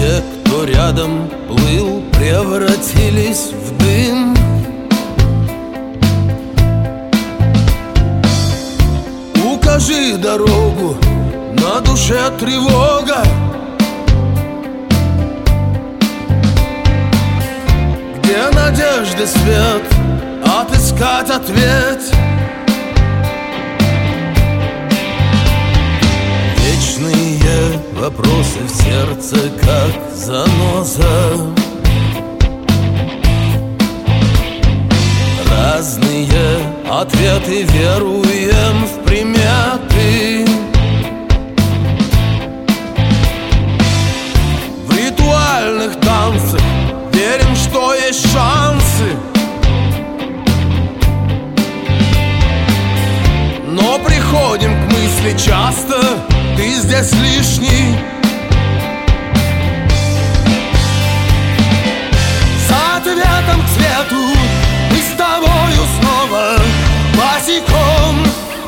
Те, кто рядом плыл, превратились в дым. Укажи дорогу, на душе тревога. Где надежды свет, отыскать ответ? Вечные вопросы в сердце, как заноза. Разные ответы, веруем в приметы. В ритуальных танцах верим, что есть шансы. Но приходим к мысли часто: ты здесь лишний. За ответом к свету мы с тобою снова босиком.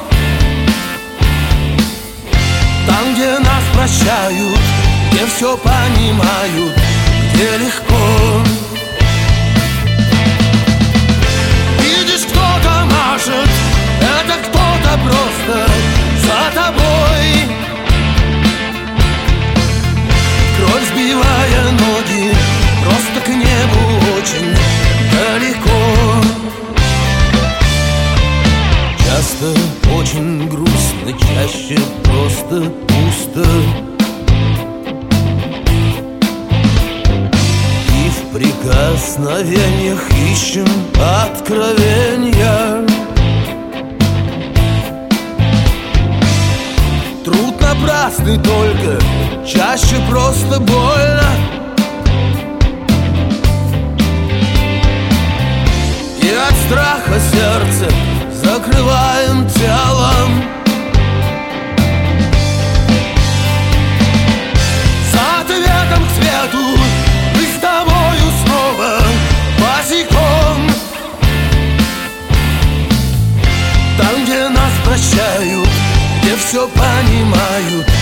Там, где нас прощают, где все понимают, где легко. Видишь, кто-то машет, это кто-то просто за тобой. Кровь сбивая ноги, просто к небу очень далеко. Часто очень грустно, чаще просто пусто. И в прикосновениях ищем откровения. Труд напрасный, только чаще просто больно. И от страха сердце закрываем телом. За ответом к свету мы с тобою снова босиком. Там, где нас прощают, где все понимают,